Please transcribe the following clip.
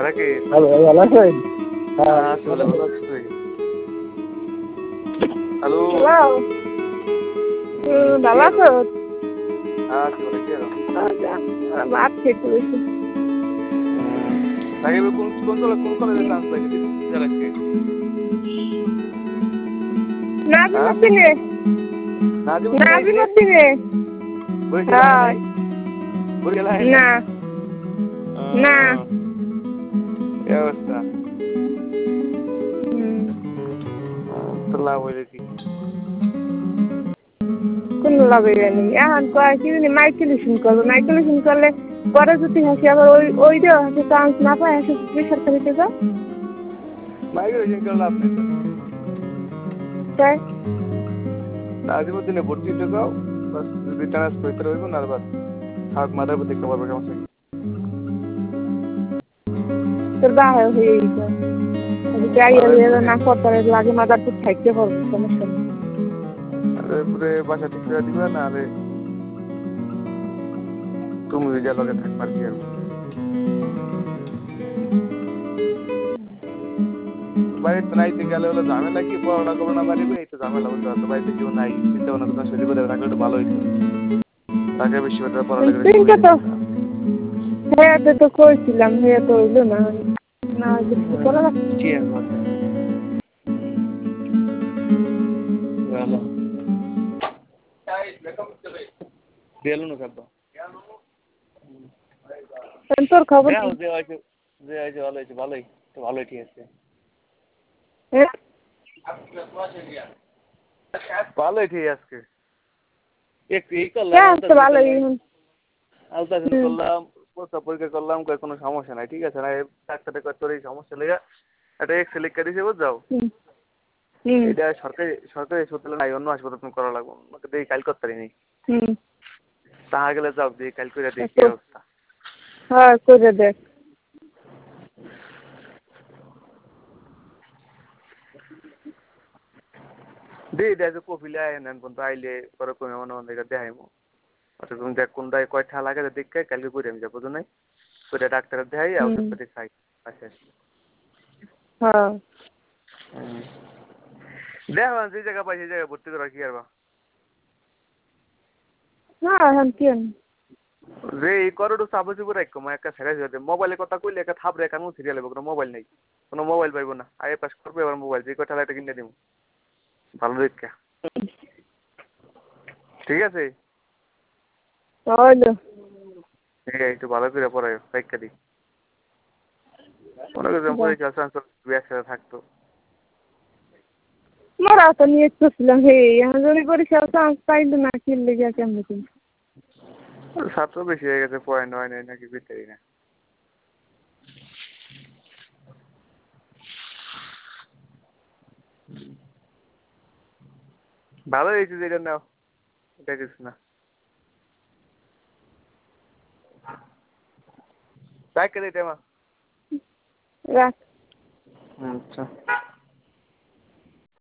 Rakesh hello ভালো আছেন? আসলে ভালো আছি তুই? হ্যালো হ্যালো ভালো আছো? আছি বলে কি এরকম ভাত খেতে বসে। রাকেশ কোন কলেজে চান্স পাইছিস আজকে? নাজিমুদ্দিনে না না কি অবস্থা? তো লাভ হইলে কি? কোন লাভে জানি এখন কয় কি জানি মাইকেলেশন করলে পরে যদি হাসি আবার ওইটা হাসি চান্স না পায় হাসি বেসরকারিতে যাও মাইগ্রেশন করে লাভ নেই তো। তাই নাজিমুদ্দিনে ভর্তি হতে যাও, বাস যদি ট্রান্সফার হইতে রইব না, আর বাস থাক মাথার উপর দেখতে পারবে সমস্যা কি? তোর বাহে হয়ে না করতে লাগে মাদারপুর থাকতে পারবো সমস্যা নেই। পুরে বাসা ঠিক করে দিবা, না আরে তুমি যা লগে থাকবার কি আর বাড়িতে নাইতে গেলে হলো ঝামেলা কি, পড়াশোনা করবো না বাড়িবে, এই তো ঝামেলা বুঝতে পারতো। বাড়িতে কেউ নাই, চিন্তা ভাবনা করতে শরীর করে থাকলে একটু ভালো হইতো। তাকে বিশ্ববিদ্যালয়ে পড়ালেখা চিন্তা তো হ্যাঁ তো করেছিলাম, হ্যাঁ তো হইলো না না কিছু করা কি আর বেলুন খাবো তোর খবর কি? যে হয়েছে ভালো হয়েছে, ভালোই তো, ভালোই ঠিক আছে, ভালোই ঠিক আজকে একটু এই করলাম আলট্রাসাউন্ড করলাম, প্রস্রাব পরীক্ষা করলাম, কোনো সমস্যা নাই, ঠিক আছে না? ডাক্তারের কাছে তোর এই সমস্যা লেগে একটা এক্সরে লিখে দিয়েছে, বুঝছো? এটা সরকারি হাসপাতালে নাই, অন্য হাসপাতাল তুমি করা লাগবে, আমাকে দেখি কাল করতে পারিনি, তাহা গেলে যাও দেখি কাল করে দেখি কি অবস্থা। হ্যাঁ করে দেখ দেখো কপিলে আয় নেন পর্যন্ত আইলে পরে কমে মনে মনে দেখাইমো। আচ্ছা তুমি দেখ কোনটায় কয়টা লাগে দেখে কালকে করে আমি যাবো, বুঝো নাই? করে ডাক্তারের দেখাই ওষুধপাতি খাই আসে। হ্যাঁ দেখো যে জায়গা পাই সেই জায়গায় ভর্তি করা কি আর না এখন কি যে এই করোটো চাপে চুপে রাখো, একটা ছেড়ে যাবে মোবাইলের কথা কইলে একটা থাপ রেখা কোনো সিরিয়াল কোনো মোবাইল নেই, কোনো মোবাইল পাইবো না। আগে পাস করবে এবার মোবাইল যে কয়টা একটা কিনে দিব ভালো দেখে, ঠিক আছে? একটু ভালো করে পড়ায় পরীক্ষা দিই, মনে করছিলাম পরীক্ষা একসাথে থাকতো। মোরা তো নিয়ে করছিলাম হে এখন যদি পরীক্ষা চান্স পাইলো না কিনলে গিয়া কেমন কিনবো? ছাত্র বেশি হয়ে গেছে, পয়েন্ট হয় নাই নাকি বিতেই না। ভালো হয়েছে যেটা নাও, এটা কিছু না। রাখ রে টেমা। রাখ। আচ্ছা।